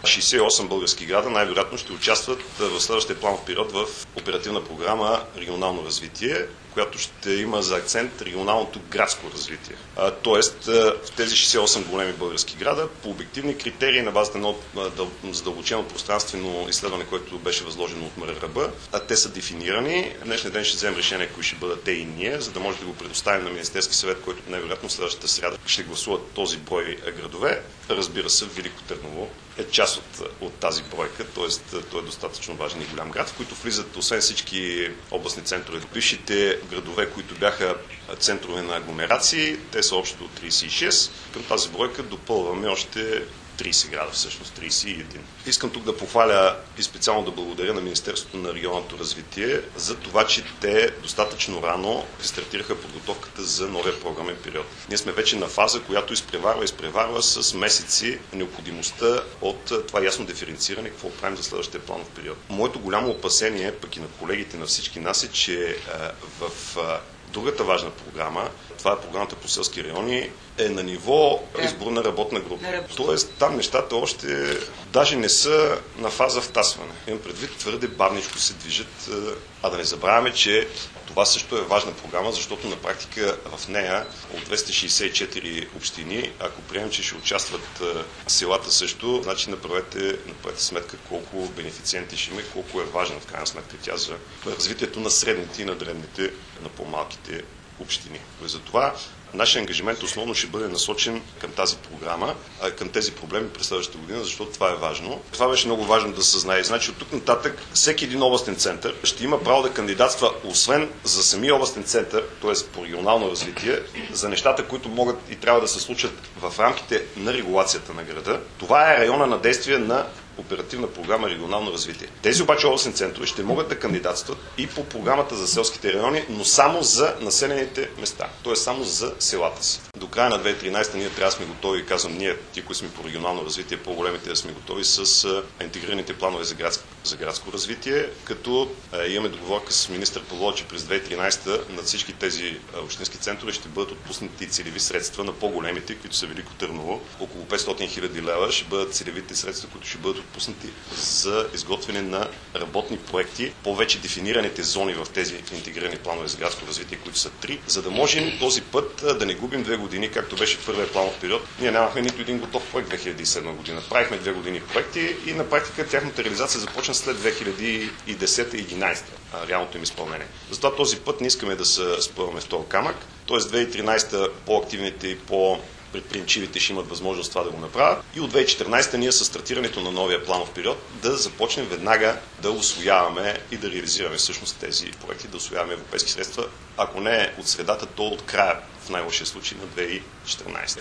68 български града най-вероятно ще участват в следващия планов период в оперативна програма регионално развитие, която ще има за акцент регионалното градско развитие. Тоест, в тези 68 големи български града, по обективни критерии на базата на задълбочено пространствено изследване, което беше възложено от МРРБ, те са дефинирани. Днешния ден ще вземем решение кои ще бъдат те и ние, за да може да го предоставим на Министерски съвет, който най-вероятно следващата сряда ще гласуват този брой градове. Разбира се, Велико Търново е част от тази бройка, т.е. той е достатъчно важен и голям град, в който влизат освен всички областни центрове. Бившите градове, които бяха центрове на агломерации, те са общо 36. Към тази бройка допълваме още 30 града, всъщност 31. Искам тук да похваля и специално да благодаря на Министерството на регионалното развитие за това, че те достатъчно рано стартираха подготовката за новия програмен период. Ние сме вече на фаза, която изпреварва с месеци необходимостта от това ясно диференциране, какво правим за следващия планов период. Моето голямо опасение, пък и на колегите, на всички нас е, че в другата важна програма, това е програмата по селски райони, е на ниво избор на работна група. Тоест там нещата още даже не са на фаза втасване. Имам предвид, твърде бавничко се движат, а да не забравяме, че това също е важна програма, защото на практика в нея от 264 общини, ако приемем, че ще участват селата също, значи направете сметка колко бенефициенти ще има, колко е важна в крайна сметка тя за развитието на средните и на дребните, на по-малките общини. Затова нашия ангажимент основно ще бъде насочен към тази програма, към тези проблеми през следващата година, защото това е важно. Това беше много важно да се знае. Значи от тук нататък всеки един областен център ще има право да кандидатства, освен за самия областен център, т.е. по регионално развитие, за нещата, които могат и трябва да се случат в рамките на регулацията на града. Това е района на действие на оперативна програма регионално развитие. Тези обаче областни центрове ще могат да кандидатстват и по програмата за селските райони, но само за населените места, т.е. само за селата си. До края на 2013 ние трябва да сме готови, казвам ние, ти, които сме по регионално развитие, по-големите да сме готови с интегрираните планове за градско развитие, като имаме договорка с министър Павлова, че през 2013 на всички тези общински центрове ще бъдат отпуснати целеви средства на по-големите, които са Велико Търново. Около 500 хиляди лева ще бъдат целевите средства, които ще бъдат отпуснати за изготвяне на работни проекти по вече дефинираните зони в тези интегрирани планове за градско развитие, които са 3, за да можем този път да не губим 2 години, както беше в първия планов период. Ние нямахме нито един готов проект 2007 година. Правихме 2 години проекти и на практика тяхната реализация започна след 2010-2011, реалното им изпълнение. Затова този път не искаме да се спъваме в този камък, т.е. 2013 по-активните и предприемчивите ще имат възможност това да го направят. И от 2014 ние със стартирането на новия планов период да започнем веднага да усвояваме и да реализираме всъщност тези проекти, да усвояваме европейски средства, ако не от средата, то от края, в най-лошия случай на 2014.